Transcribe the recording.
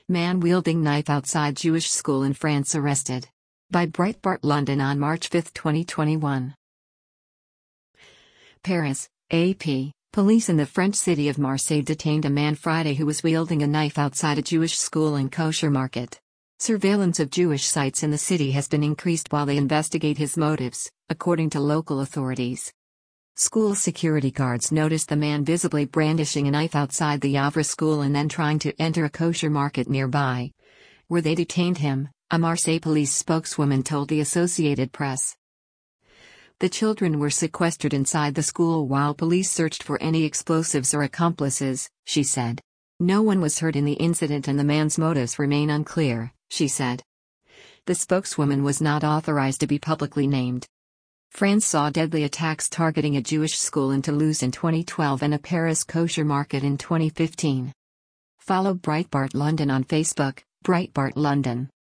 Man wielding knife outside Jewish school in France arrested. By Breitbart London on March 5, 2021. Paris, AP. Police in the French city of Marseille detained a man Friday who was wielding a knife outside a Jewish school and kosher market. Surveillance of Jewish sites in the city has been increased while they investigate his motives, according to local authorities. School security guards noticed the man visibly brandishing a knife outside the Yavra school and then trying to enter a kosher market nearby, where they detained him, a Marseille police spokeswoman told the Associated Press. The children were sequestered inside the school while police searched for any explosives or accomplices, she said. No one was hurt in the incident and the man's motives remain unclear, she said. The spokeswoman was not authorized to be publicly named. France saw deadly attacks targeting a Jewish school in Toulouse in 2012 and a Paris kosher market in 2015. Follow Breitbart London on Facebook, Breitbart London.